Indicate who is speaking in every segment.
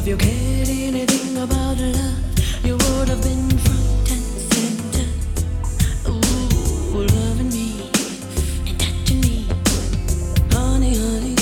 Speaker 1: if you cared anything about love, you would have been front and center. Ooh, loving me and touching me, honey, honey.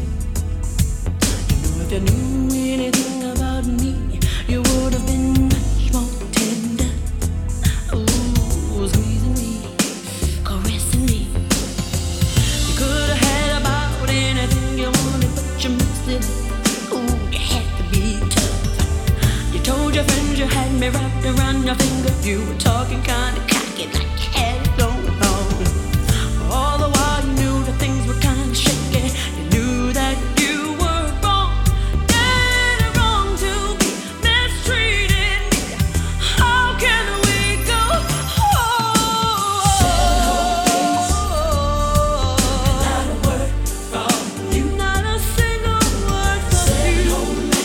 Speaker 1: You know if you knew anything about me, you would have been much more tender. Ooh, squeezing me, caressing me. You could have had about anything you wanted, but you missed it. Ooh, you had to be tough. You told your friends you had me wrapped around your finger. You were talking kinda cocky, like you had it going on. All the while you knew that things were kinda shaky. You knew that you were wrong, dead wrong to be mistreated me. How can we go not a word from you, not a single word from you.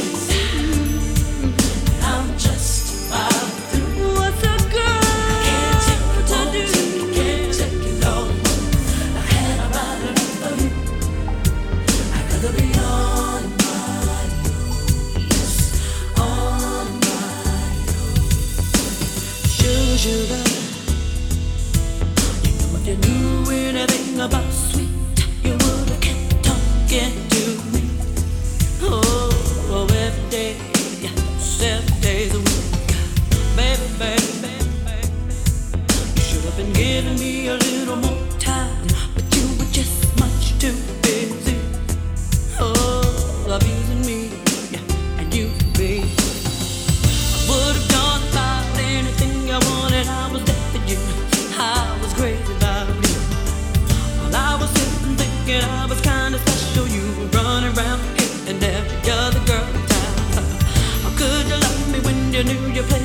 Speaker 1: I'm just about through. What's a girl to do? Can't take it no more. I had about enough of you. I'd rather be on my own, yes, on my own. Sugar, sugar. You know if you knew anything about sweet, you would have kept talking to me. Oh, every day, 7 days a week. Baby, baby, baby, baby. You should have been giving me a little more time, but you were just much too busy. Oh, abusing me and using me. I would have done about anything I wanted. I was there for you. I was crazy about you. While I was sitting thinking I was kinda special, you were running around hitting every other girl in town. How could you love me when you knew you played